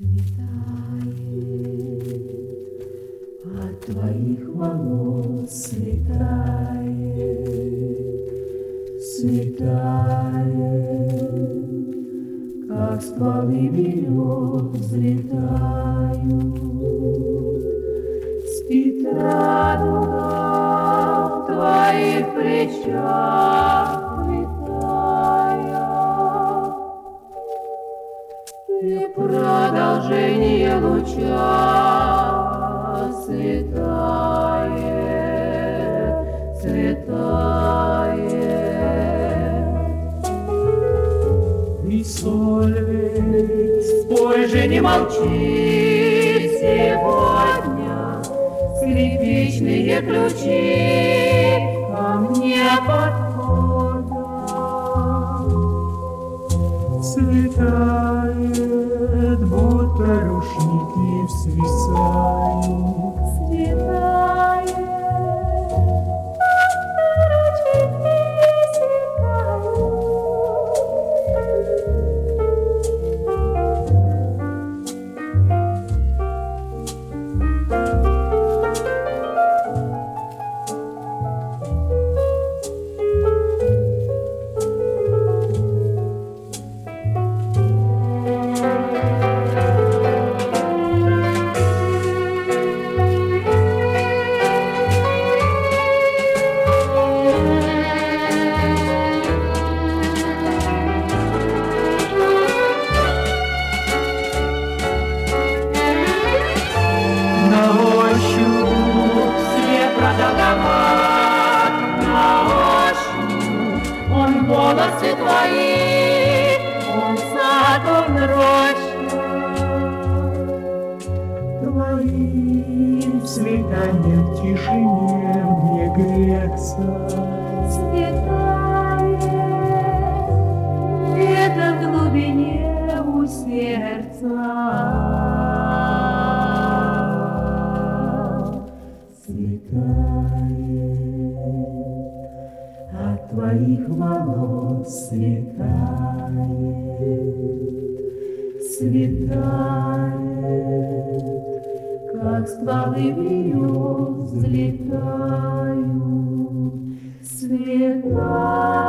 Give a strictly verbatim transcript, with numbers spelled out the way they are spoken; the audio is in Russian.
Светает, от твоих волос светает, светает, как стволы берез взлетают. Спит радуга в твоих плечах, и продолжение луча светает, светает. И Сольвейг, спой же, не молчи сегодня, скрипичные ключи ко мне подходят. Светает, будто рушники свисают. Светает, будто ручейки волосы твои, он сад, он роща. Твоим цветанием в тишине мне греться. Светает где-то в глубине у сердца. От твоих волос светает, светает, как стволы берез взлетают, светает.